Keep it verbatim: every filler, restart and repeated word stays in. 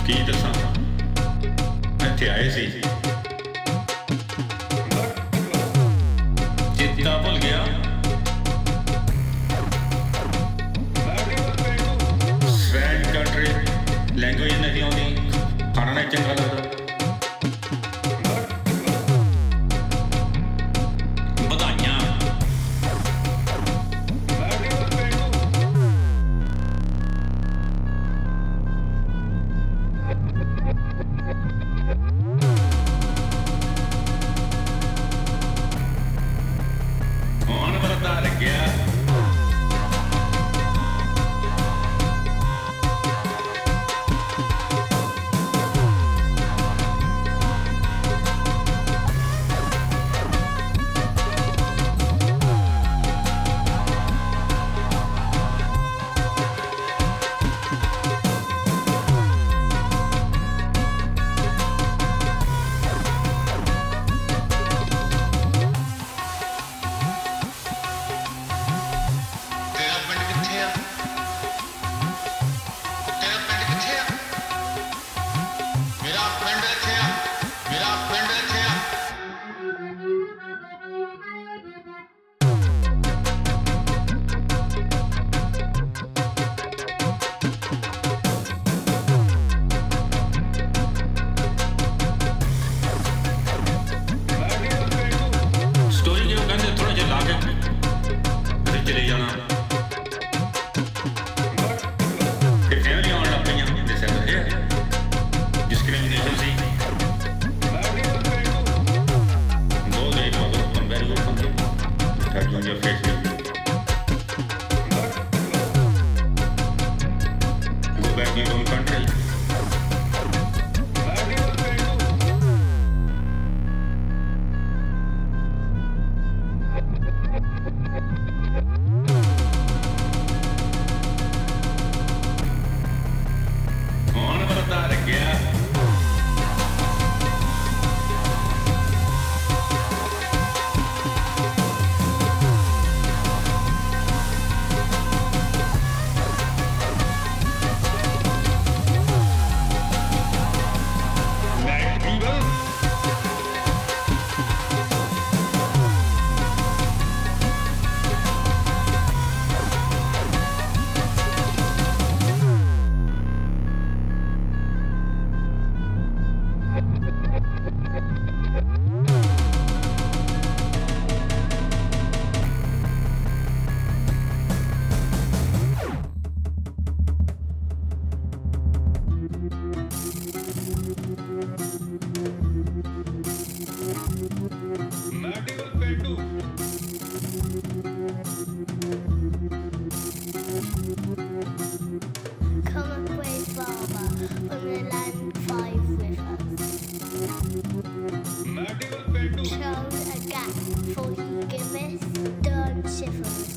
ਕੀ ਦੱਸਾਂ ਇੱਥੇ ਆਏ ਸੀ ਚੇਤਾ ਭੁੱਲ ਗਿਆ ਸਵੈਨ ਕੰਟਰੀ ਲੈਂਗੁਏਜ ਨਹੀਂ ਆਉਂਦੀ ਖਾਣਾ ਨਹੀਂ ਚੰਗਾ ਲੱਗਦਾ ਵਧਾਈਆਂ ਹੁਣ ਪਤਾ ਲੱਗਿਆ ਚਲੇ ਜਾਣਾ ਤੇ ਫੈਮਿਲੀ ਆਉਣ ਲੱਗ ਪਈਆਂ ਦੇ ਸੈਟ ਹੈ ਡਿਸਕ੍ਰਿਮੀਨੇਸ਼ਨ ਸੀ ਦੋ ਦੇ ਮਗਰ ਕੰਪੇਅਰ ਕਰ ਸਕਦੇ third on your face go back your own country Come and play Father on the land five with us. Show a gap for he giveth, don't shiver.